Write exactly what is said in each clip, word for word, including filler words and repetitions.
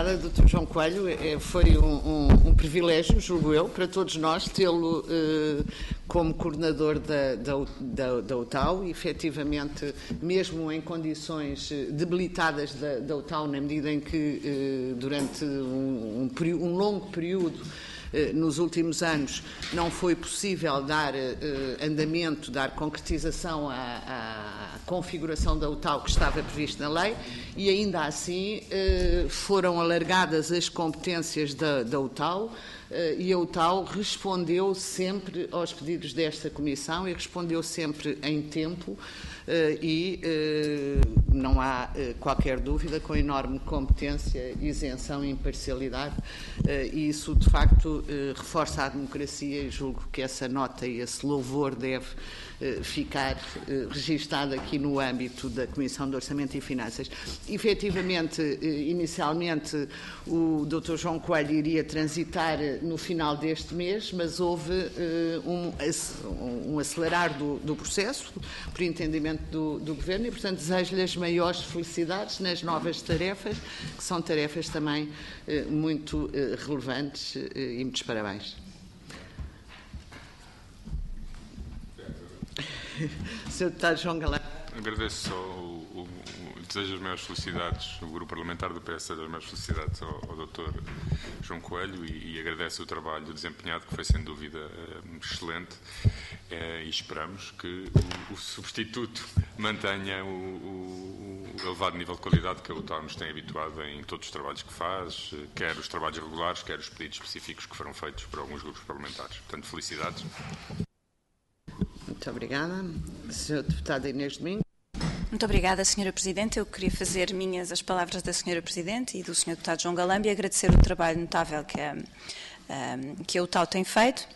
obrigada, doutor João Coelho. Foi um, um, um privilégio, julgo eu, para todos nós tê-lo eh, como coordenador da, da, da, da U T A U e, efetivamente, mesmo em condições debilitadas da, da U T A U, na medida em que, eh, durante um, um, um longo período, nos últimos anos não foi possível dar uh, andamento, dar concretização à, à configuração da U T A U que estava prevista na lei e ainda assim uh, foram alargadas as competências da, da U T A U uh, e a U T A U respondeu sempre aos pedidos desta Comissão e respondeu sempre em tempo uh, e uh, não há uh, qualquer dúvida, com enorme competência, isenção e imparcialidade uh, e isso de facto Uh, reforça a democracia e julgo que essa nota e esse louvor deve uh, ficar uh, registado aqui no âmbito da Comissão de Orçamento e Finanças. Efetivamente, uh, inicialmente o doutor João Coelho iria transitar no final deste mês, mas houve uh, um, um acelerar do, do processo por entendimento do, do Governo e, portanto, desejo-lhe as maiores felicidades nas novas tarefas, que são tarefas também uh, muito uh, relevantes uh, e muitos parabéns. senhor Deputado João Galamba. Agradeço o, o, o desejo as maiores felicidades, o Grupo Parlamentar do P S as maiores felicidades ao, ao doutor João Coelho e, e agradeço o trabalho desempenhado, que foi sem dúvida excelente, é, e esperamos que o, o substituto mantenha o, o, o elevado nível de qualidade que a U T A U nos tem habituado em todos os trabalhos que faz, quer os trabalhos regulares, quer os pedidos específicos que foram feitos por alguns grupos parlamentares. Portanto, felicidades. Muito obrigada. senhora Deputada Inês Domingos. Muito obrigada, senhora Presidente. Eu queria fazer minhas as palavras da senhora Presidente e do senhor Deputado João Galamba e agradecer o trabalho notável que a, que a U T A U tem feito,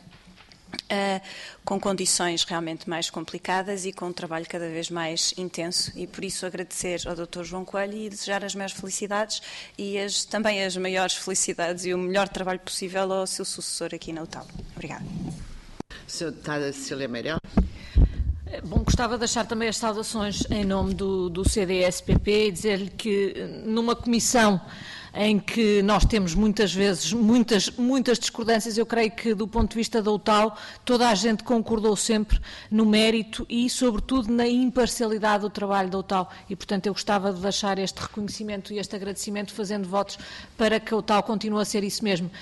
Uh, com condições realmente mais complicadas e com um trabalho cada vez mais intenso e por isso agradecer ao doutor João Coelho e desejar as maiores felicidades e as, também as maiores felicidades e o melhor trabalho possível ao seu sucessor aqui na U T A U. Obrigada. senhora Deputada Cecília Meirelles. Bom, gostava de deixar também as saudações em nome do, do C D S P P e dizer-lhe que numa comissão em que nós temos muitas vezes muitas, muitas discordâncias, eu creio que do ponto de vista da U T A U toda a gente concordou sempre no mérito e sobretudo na imparcialidade do trabalho da U T A U e portanto eu gostava de deixar este reconhecimento e este agradecimento fazendo votos para que a U T A U continue a ser isso mesmo,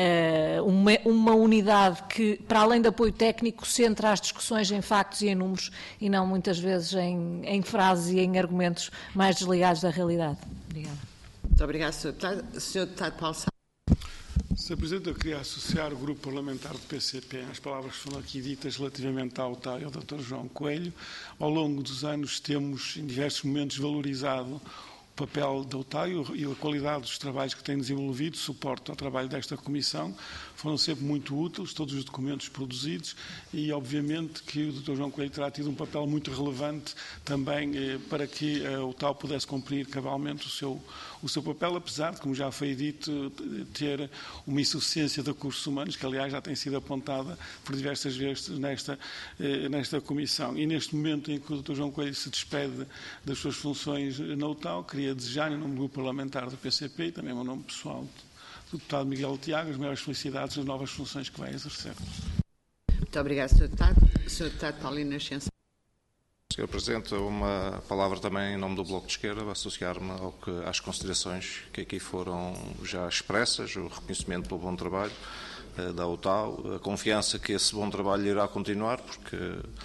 uma, uma unidade que para além de apoio técnico centra as discussões em factos e em números e não muitas vezes em, em frases e em argumentos mais desligados da realidade. Obrigada. Muito obrigado, senhor Deputado. senhor Deputado Paulo Sá. senhora Presidente, eu queria associar o Grupo Parlamentar do P C P às palavras que foram aqui ditas relativamente à U T A U e ao doutor João Coelho. Ao longo dos anos temos, em diversos momentos, valorizado o papel da U T A U e a qualidade dos trabalhos que tem desenvolvido, suporte ao trabalho desta Comissão. Foram sempre muito úteis, todos os documentos produzidos e, obviamente, que o doutor João Coelho terá tido um papel muito relevante também eh, para que a U T A U pudesse cumprir cabalmente o seu, o seu papel, apesar de, como já foi dito, ter uma insuficiência de recursos humanos, que, aliás, já tem sido apontada por diversas vezes nesta, eh, nesta Comissão. E, neste momento em que o doutor João Coelho se despede das suas funções na U T A U, queria desejar, em nome do Grupo Parlamentar do P C P e também em nome pessoal do deputado Miguel Tiago, as maiores felicidades nas novas funções que vai exercer. Muito obrigado, senhor Deputado. senhor Deputado Paulino Nascença. senhor Presidente, uma palavra também em nome do Bloco de Esquerda, associar-me ao que, às considerações que aqui foram já expressas, o reconhecimento pelo bom trabalho uh, da U T A U, a confiança que esse bom trabalho irá continuar, porque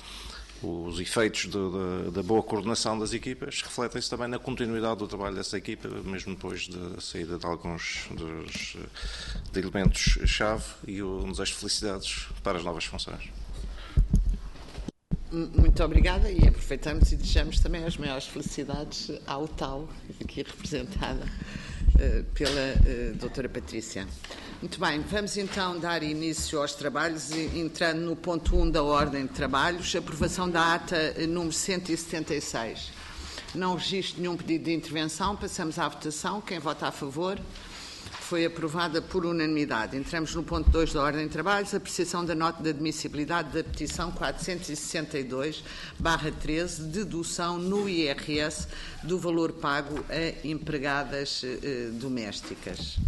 os efeitos de, de, da boa coordenação das equipas refletem-se também na continuidade do trabalho dessa equipa, mesmo depois da saída de alguns dos de elementos-chave, e um desejo de felicidades para as novas funções. Muito obrigada e aproveitamos e desejamos também as maiores felicidades à U T A U, aqui representada uh, pela uh, doutora Patrícia. Muito bem, vamos então dar início aos trabalhos, entrando no ponto um da ordem de trabalhos, aprovação da ata número cento e setenta e seis. Não registro nenhum pedido de intervenção, passamos à votação. Quem vota a favor? foi aprovada por unanimidade. Entramos no ponto dois da ordem de trabalhos, apreciação da nota de admissibilidade da petição quatrocentos e sessenta e dois barra treze, dedução no I R S do valor pago a empregadas eh, domésticas.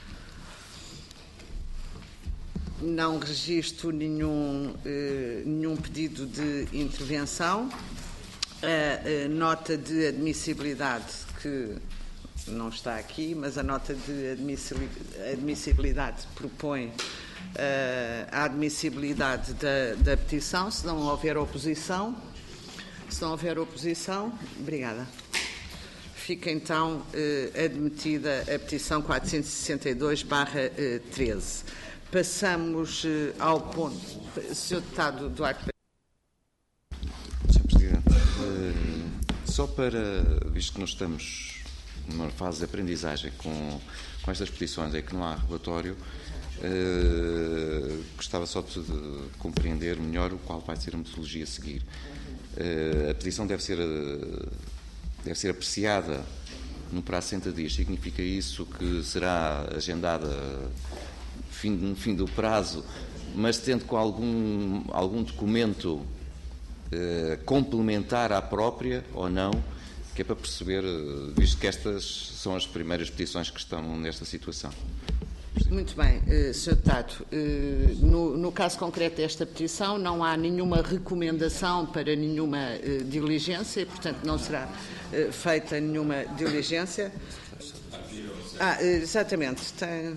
Não registro nenhum, eh, nenhum pedido de intervenção. A, a nota de admissibilidade, que não está aqui, mas a nota de admissibilidade propõe uh, a admissibilidade da, da petição, se não houver oposição. Se não houver oposição, obrigada. Fica então uh, admitida a petição quatrocentos e sessenta e dois barra treze. Passamos uh, ao ponto. senhor Deputado Duarte. senhor Presidente, uh, só para, visto que nós estamos numa fase de aprendizagem com, com estas petições em que não há relatório, uh, gostava só de, de compreender melhor o qual vai ser a metodologia a seguir. Uh, a petição deve ser, uh, deve ser apreciada no prazo de sessenta dias. Significa isso que será agendada fim, no fim do prazo, mas tendo com algum, algum documento uh, complementar à própria ou não, que é para perceber, visto que estas são as primeiras petições que estão nesta situação. Muito bem, senhor Deputado. No, no caso concreto desta petição, não há nenhuma recomendação para nenhuma uh, diligência e, portanto, não será uh, feita nenhuma diligência. Ah, exatamente. Tem...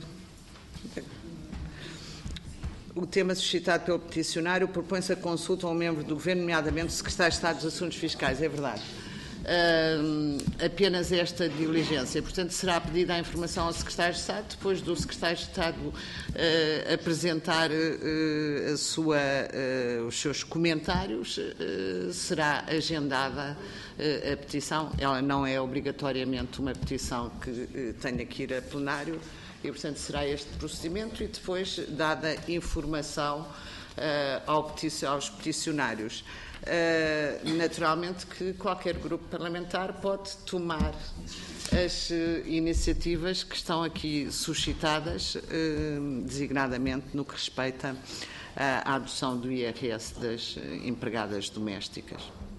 O tema suscitado pelo peticionário propõe-se a consulta a um membro do Governo, nomeadamente o Secretário de Estado dos Assuntos Fiscais. É verdade. Uh, apenas esta diligência. Portanto, será pedida a informação ao Secretário de Estado, depois do Secretário de Estado uh, apresentar uh, a sua, uh, os seus comentários, uh, será agendada uh, a petição. Ela não é obrigatoriamente uma petição que uh, tenha que ir a plenário e, portanto, será este procedimento e depois dada informação uh, ao petici- aos peticionários. Uh, naturalmente que qualquer grupo parlamentar pode tomar as uh, iniciativas que estão aqui suscitadas, uh, designadamente no que respeita uh, à adoção do I R S das uh, empregadas domésticas.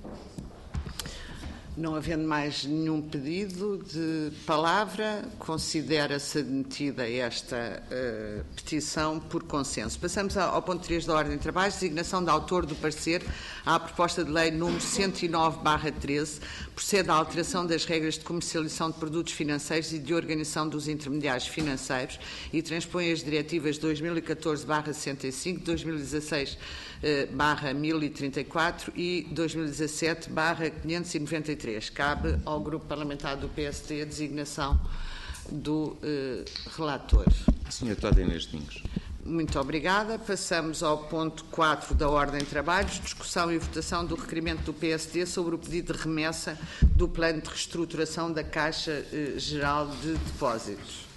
Não havendo mais nenhum pedido de palavra, considera-se admitida esta uh, petição por consenso. Passamos ao, ao ponto três da ordem de trabalho, designação de autor do parecer à proposta de lei número cento e nove barra treze, procede à alteração das regras de comercialização de produtos financeiros e de organização dos intermediários financeiros e transpõe as diretivas dois mil e catorze barra sessenta e cinco, dois mil e dezasseis barra mil e trinta e quatro e dois mil e dezassete barra quinhentos e noventa e três. Cabe ao Grupo Parlamentar do P S D a designação do eh, relator. senhora Deputada Inês Domingos. Muito obrigada. Passamos ao ponto quatro da ordem de trabalhos, discussão e votação do requerimento do P S D sobre o pedido de remessa do plano de reestruturação da Caixa eh, Geral de Depósitos.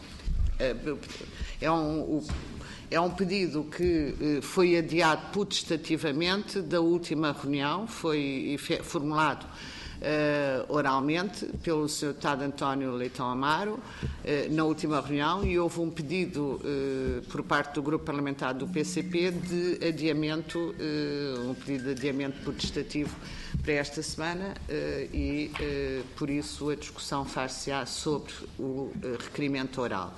É um... O, É um pedido que eh, foi adiado putestativamente da última reunião, foi formulado eh, oralmente pelo senhor Deputado António Leitão Amaro eh, na última reunião e houve um pedido eh, por parte do Grupo Parlamentar do P C P de adiamento, eh, um pedido de adiamento putestativo para esta semana eh, e, eh, por isso, a discussão far-se-á sobre o eh, requerimento oral.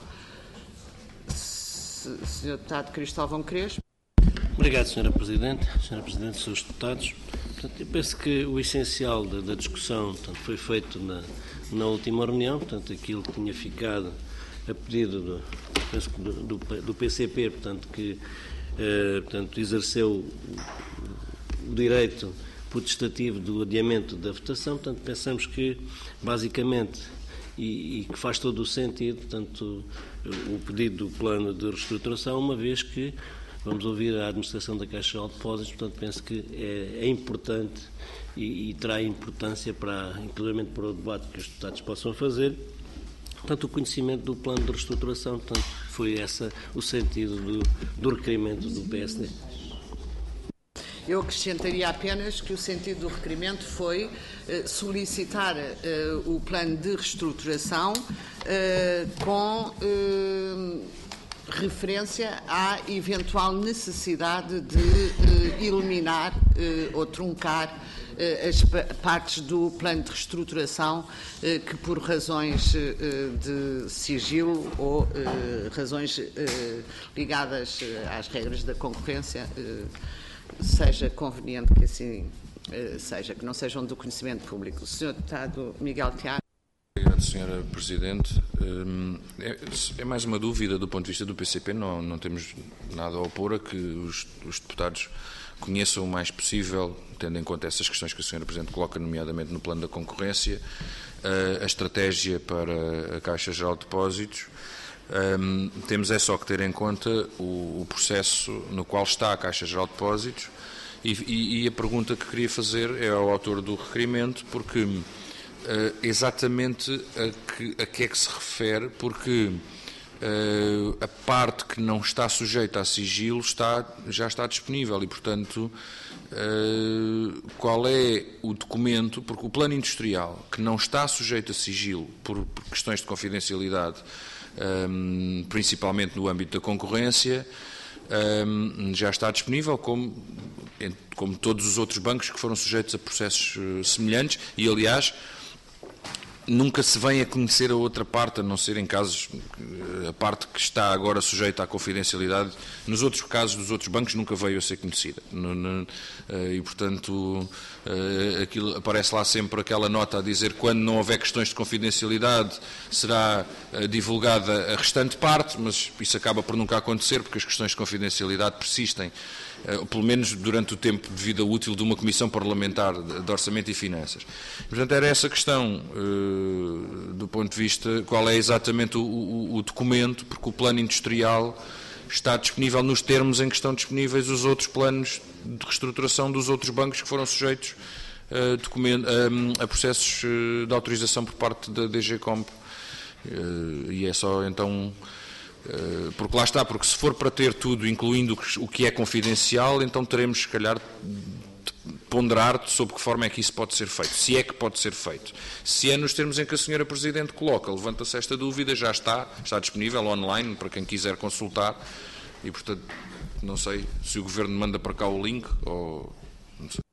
senhor Deputado Cristóvão Crespo. Obrigado, senhora Presidente. senhora Presidente, senhores deputados. Portanto, eu penso que o essencial da, da discussão portanto, foi feito na, na última reunião, portanto, aquilo que tinha ficado a pedido do, penso que do, do, do P C P, portanto, que eh, portanto, exerceu o, o direito potestativo do adiamento da votação, portanto, pensamos que, basicamente, e, e que faz todo o sentido, portanto, o pedido do plano de reestruturação, uma vez que vamos ouvir a administração da Caixa Geral de Depósitos, portanto, penso que é, é importante e, e terá importância, para, inclusive para o debate que os deputados possam fazer, portanto, o conhecimento do plano de reestruturação, portanto, foi esse o sentido do, do requerimento do P S D. Eu acrescentaria apenas que o sentido do requerimento foi eh, solicitar eh, o plano de reestruturação eh, com eh, referência à eventual necessidade de eh, eliminar eh, ou truncar eh, as partes do plano de reestruturação eh, que por razões eh, de sigilo ou eh, razões eh, ligadas eh, às regras da concorrência eh, seja conveniente que assim eh, seja, que não sejam do conhecimento público. O senhor Deputado Miguel Tiago. Obrigado, senhora Presidente. É, é mais uma dúvida do ponto de vista do P C P, não, não temos nada a opor a que os, os deputados conheçam o mais possível, tendo em conta essas questões que a senhora Presidente coloca, nomeadamente no plano da concorrência, a, a estratégia para a Caixa Geral de Depósitos. Um, temos é só que ter em conta o, o processo no qual está a Caixa Geral de Depósitos e, e, e a pergunta que queria fazer é ao autor do requerimento, porque Uh, exatamente a que, a que é que se refere, porque uh, a parte que não está sujeita a sigilo está, já está disponível e, portanto, uh, qual é o documento, porque o plano industrial que não está sujeito a sigilo por, por questões de confidencialidade, um, principalmente no âmbito da concorrência, um, já está disponível como, como todos os outros bancos que foram sujeitos a processos uh, semelhantes e, aliás, nunca se vem a conhecer a outra parte, a não ser em casos, a parte que está agora sujeita à confidencialidade, nos outros casos dos outros bancos nunca veio a ser conhecida. E, portanto, aquilo, aparece lá sempre aquela nota a dizer que quando não houver questões de confidencialidade será divulgada a restante parte, mas isso acaba por nunca acontecer porque as questões de confidencialidade persistem, pelo menos durante o tempo de vida útil de uma Comissão Parlamentar de Orçamento e Finanças. Portanto, era essa questão, do ponto de vista, qual é exatamente o, o, o documento, porque o plano industrial está disponível nos termos em que estão disponíveis os outros planos de reestruturação dos outros bancos que foram sujeitos a, documento, a, a processos de autorização por parte da D G Comp. E é só, então... Porque lá está, porque se for para ter tudo, incluindo o que é confidencial, então teremos, se calhar, de ponderar sobre que forma é que isso pode ser feito, se é que pode ser feito. Se é nos termos em que a senhora Presidente coloca, levanta-se esta dúvida, já está, está disponível online para quem quiser consultar e, portanto, não sei se o Governo manda para cá o link ou... Não sei.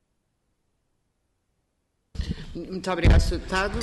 Muito obrigado, senhor Deputado.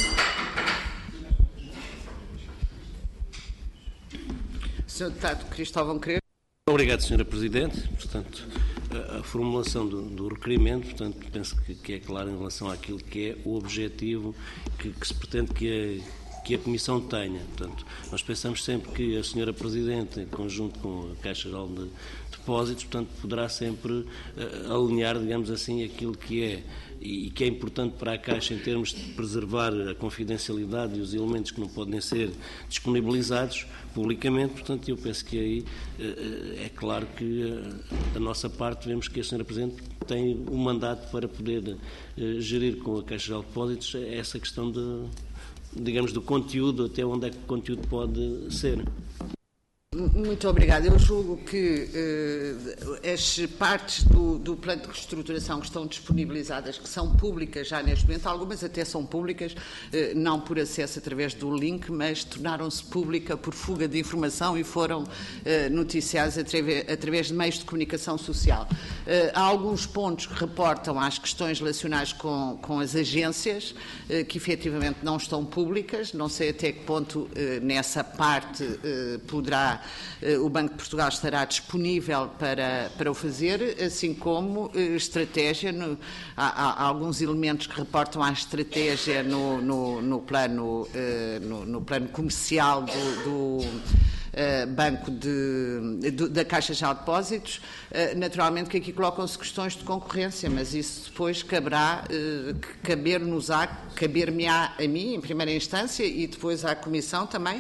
senhor Deputado Cristóvão Crespo. Obrigado, senhora Presidente. Portanto, a, a formulação do, do requerimento, portanto, penso que, que é claro em relação àquilo que é o objetivo que, que se pretende que a, que a Comissão tenha. Portanto, nós pensamos sempre que a senhora Presidente, em conjunto com a Caixa Geral de Depósitos, portanto, poderá sempre uh, alinhar, digamos assim, aquilo que é e que é importante para a Caixa em termos de preservar a confidencialidade e os elementos que não podem ser disponibilizados publicamente. Portanto, eu penso que aí é claro que da nossa parte vemos que a senhora Presidente tem um mandato para poder gerir com a Caixa Geral de Depósitos essa questão de, digamos, do conteúdo, até onde é que o conteúdo pode ser. Muito obrigada. Eu julgo que uh, as partes do, do plano de reestruturação que estão disponibilizadas, que são públicas já neste momento, algumas até são públicas, uh, não por acesso através do link, mas tornaram-se pública por fuga de informação e foram uh, noticiadas através, através de meios de comunicação social. Uh, há alguns pontos que reportam às questões relacionadas com, com as agências, uh, que efetivamente não estão públicas. Não sei até que ponto uh, nessa parte uh, poderá o Banco de Portugal estará disponível para, para o fazer, assim como estratégia. No, há, há alguns elementos que reportam à estratégia no, no, no, plano, no, no plano comercial do, do Uh, banco de, de, da Caixa Geral de Depósitos, uh, naturalmente que aqui colocam-se questões de concorrência, mas isso depois caberá, uh, caber-nos-á, caber-me-á a mim, em primeira instância, e depois à Comissão também,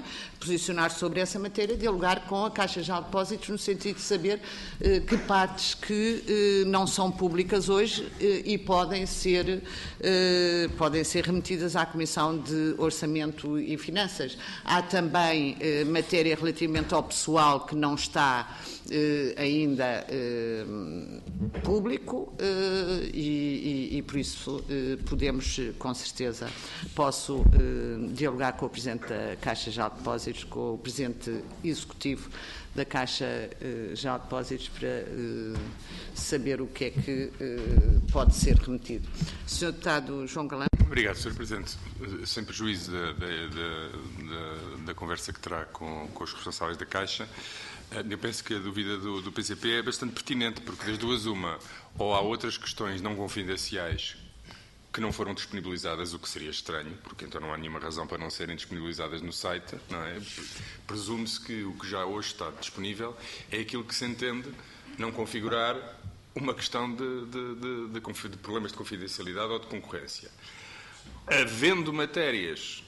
posicionar sobre essa matéria, dialogar com a Caixa Geral de Depósitos no sentido de saber eh, que partes que eh, não são públicas hoje eh, e podem ser, eh, podem ser remetidas à Comissão de Orçamento e Finanças. Há também eh, matéria relativamente ao pessoal que não está eh, ainda eh, público eh, e, e, e por isso eh, podemos, com certeza, posso eh, dialogar com o Presidente da Caixa Geral de Depósitos, com o Presidente Executivo da Caixa eh, Geral de Depósitos para eh, saber o que é que eh, pode ser remetido. senhor Deputado João Galambia. Obrigado, senhor Presidente. Sem prejuízo da, da, da, da conversa que terá com, com os responsáveis da Caixa, eu penso que a dúvida do, do P C P é bastante pertinente, porque das duas uma, ou há outras questões não confidenciais que não foram disponibilizadas, o que seria estranho, porque então não há nenhuma razão para não serem disponibilizadas no site, não é? Presume-se que o que já hoje está disponível é aquilo que se entende não configurar uma questão de, de, de, de, de problemas de confidencialidade ou de concorrência. Havendo matérias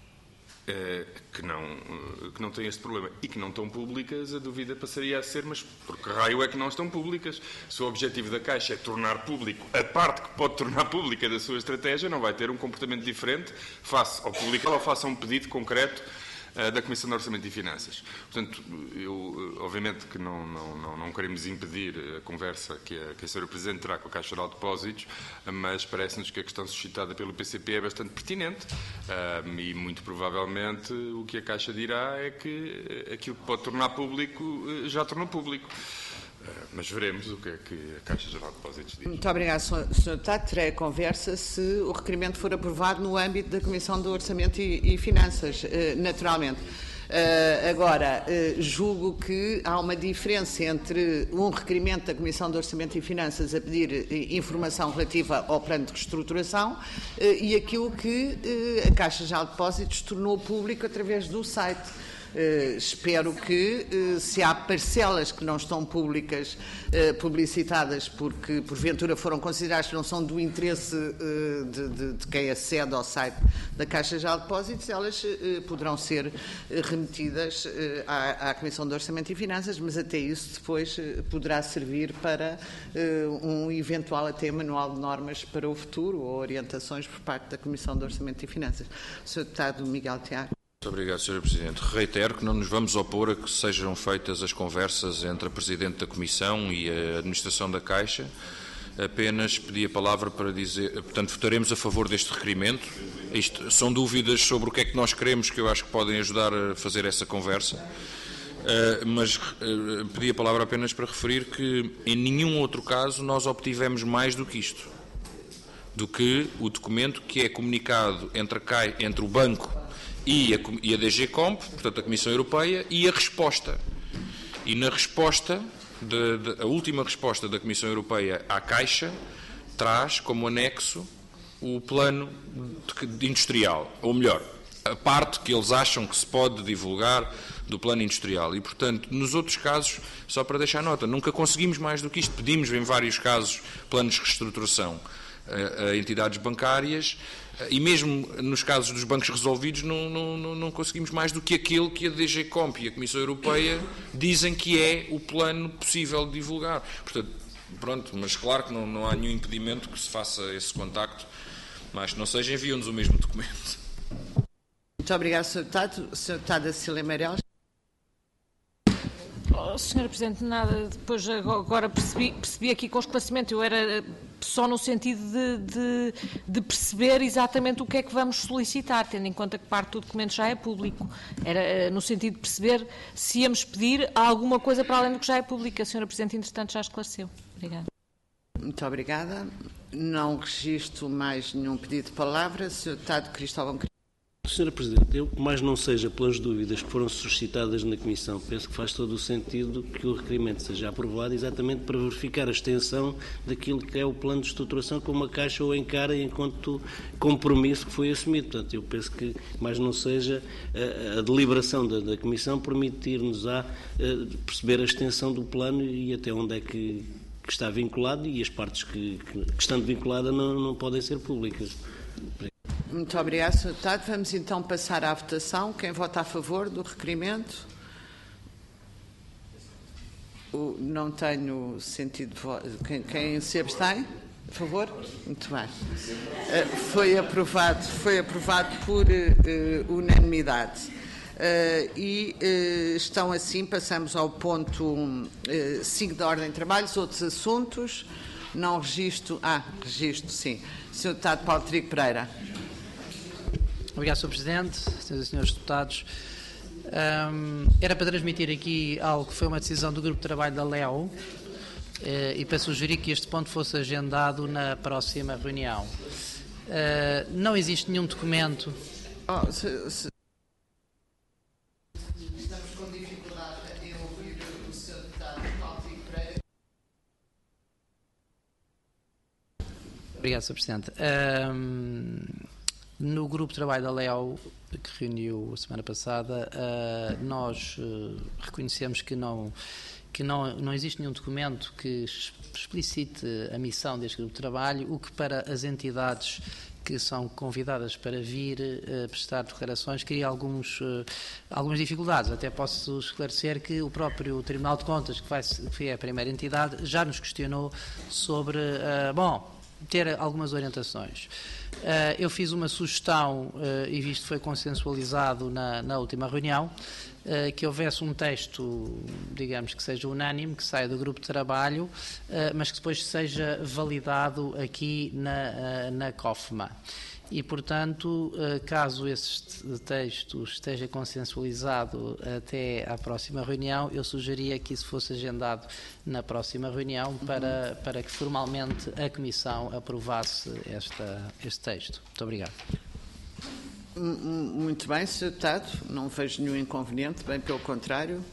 eh, que, não, que não têm este problema e que não estão públicas, a dúvida passaria a ser, mas por que raio é que não estão públicas? Se o objetivo da Caixa é tornar público a parte que pode tornar pública da sua estratégia, não vai ter um comportamento diferente face ao público ou faça um pedido concreto uh, da Comissão de Orçamento e Finanças. Portanto, eu, obviamente que não, não, não, não queremos impedir a conversa que a, que a senhora Presidente terá com a Caixa Geral de Depósitos, mas parece-nos que a questão suscitada pelo P C P é bastante pertinente uh, e, muito provavelmente, o que a Caixa dirá é que aquilo que pode tornar público uh, já tornou público. Uh, mas veremos o que é que a Caixa Geral de Depósitos diz. Muito obrigado, senhor Deputado. Terei a conversa se o requerimento for aprovado no âmbito da Comissão do Orçamento e, e Finanças, uh, naturalmente. Uh, agora, uh, julgo que há uma diferença entre um requerimento da Comissão de Orçamento e Finanças a pedir uh, informação relativa ao plano de reestruturação uh, e aquilo que uh, a Caixa Geral de Depósitos tornou público através do site. Uh, espero que, uh, se há parcelas que não estão públicas, uh, publicitadas, porque porventura foram consideradas que não são do interesse uh, de, de, de quem acede ao site da Caixa Geral de Depósitos, elas uh, poderão ser uh, remetidas uh, à, à Comissão de Orçamento e Finanças, mas até isso depois uh, poderá servir para uh, um eventual até manual de normas para o futuro ou orientações por parte da Comissão de Orçamento e Finanças. senhor Deputado Miguel Tiago. Muito obrigado, senhor Presidente. Reitero que não nos vamos opor a que sejam feitas as conversas entre a Presidente da Comissão e a Administração da Caixa. Apenas pedi a palavra para dizer, portanto, votaremos a favor deste requerimento. Isto são dúvidas sobre o que é que nós queremos que eu acho que podem ajudar a fazer essa conversa. Uh, mas uh, pedi a palavra apenas para referir que em nenhum outro caso nós obtivemos mais do que isto, do que o documento que é comunicado entre, a CAI, entre o banco e a, e a D G Comp, portanto a Comissão Europeia, e a resposta. E na resposta, de, de, a última resposta da Comissão Europeia à Caixa, traz como anexo o plano de, de industrial, ou melhor, a parte que eles acham que se pode divulgar do plano industrial. E, portanto, nos outros casos, só para deixar nota, nunca conseguimos mais do que isto. Pedimos, em vários casos, planos de reestruturação a, a entidades bancárias, e mesmo nos casos dos bancos resolvidos não, não, não conseguimos mais do que aquele que a D G Comp e a Comissão Europeia dizem que é o plano possível de divulgar. Portanto, pronto, mas claro que não, não há nenhum impedimento que se faça esse contacto, mas que não seja, enviam-nos o mesmo documento. Muito obrigado, senhor Deputado. senhor Deputado Acília Meirelles. Oh, senhora Presidente, nada, depois agora percebi, percebi aqui com esclarecimento, eu era só no sentido de, de, de perceber exatamente o que é que vamos solicitar, tendo em conta que parte do documento já é público. Era no sentido de perceber se íamos pedir alguma coisa para além do que já é público. A senhora Presidente, entretanto, já esclareceu. Obrigada. Muito obrigada. Não registro mais nenhum pedido de palavra. senhor Deputado Cristóvão. senhora Presidente, eu, mais não seja pelas dúvidas que foram suscitadas na Comissão, penso que faz todo o sentido que o requerimento seja aprovado exatamente para verificar a extensão daquilo que é o plano de estruturação como a Caixa o encara enquanto compromisso que foi assumido. Portanto, eu penso que, mais não seja, a, a deliberação da, da Comissão permitir-nos a, a perceber a extensão do plano e até onde é que, que está vinculado, e as partes que, que, que estando vinculadas não, não podem ser públicas. Muito obrigado, senhor Deputado. Vamos então passar à votação. Quem vota a favor do requerimento? O, não tenho sentido de voto. Quem, quem se abstém? A favor? Muito bem. Uh, foi aprovado, foi aprovado por uh, unanimidade. Uh, e uh, estão assim, passamos ao ponto cinco uh, da ordem de trabalhos, outros assuntos. Não registro. Ah, registro, sim. senhor Deputado Paulo Trigo Pereira. Obrigado, senhor Presidente, senhoras e senhores deputados. Um, era para transmitir aqui algo que foi uma decisão do Grupo de Trabalho da L E O eh, e para sugerir que este ponto fosse agendado na próxima reunião. Uh, não existe nenhum documento. Oh, se, se... Estamos com dificuldade em ouvir o senhor Deputado Paulo Trigo Pereira. Obrigado, senhor Presidente. Um, no Grupo de Trabalho da L E O, que reuniu a semana passada, uh, nós uh, reconhecemos que, não, que não, não existe nenhum documento que explicite a missão deste grupo de trabalho, o que para as entidades que são convidadas para vir uh, prestar declarações cria alguns, uh, algumas dificuldades. Até posso esclarecer que o próprio Tribunal de Contas, que, vai, que é a primeira entidade, já nos questionou sobre, uh, bom, ter algumas orientações. Uh, eu fiz uma sugestão, uh, e visto que foi consensualizado na, na última reunião, uh, que houvesse um texto, digamos, que seja unânime, que saia do grupo de trabalho, uh, mas que depois seja validado aqui na, uh, na COFMA. E, portanto, caso esse texto esteja consensualizado até à próxima reunião, eu sugeria que isso fosse agendado na próxima reunião para, para que formalmente a Comissão aprovasse esta, este texto. Muito obrigado. Muito bem, senhor Deputado. Não vejo nenhum inconveniente, bem pelo contrário.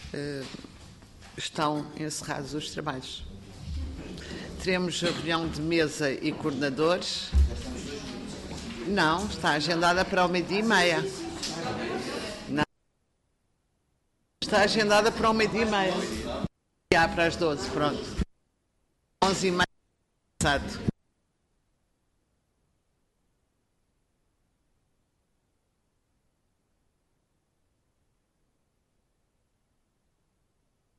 Estão encerrados os trabalhos. Teremos a reunião de mesa e coordenadores. Não, está agendada para o meio-dia e meia. Não. Está agendada para o meio-dia e meia. Para as doze, pronto. onze e meia. Exato.